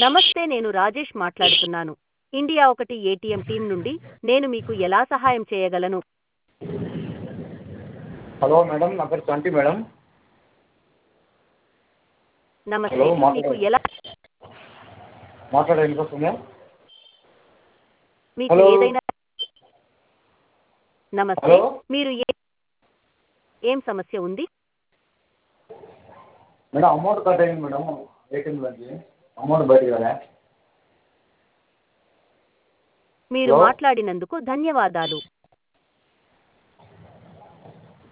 నమస్తే, నేను రాజేష్ మాట్లాడుతున్నాను. ఇండియా ఒకటి ఏటీఎం టీం నుండి. నేను మీకు ఎలా సహాయం చేయగలను? హలో మేడం, నా పేరు చంటి మేడం. నమస్తే, హలో మీకు ఎలా మాట్లాడేందుకు వస్తుందా? మీకు హలో ఏదైనా నమస్తే, హలో మీరు ఏం సమస్య ఉంది? మేడం, అమౌంట్ కట్ అయింది మేడం. ఏటీఎంలోంచి అమౌంట్ బయటకు రాలే. మీరు హలో మాట్లాడినందుకు ధన్యవాదాలు.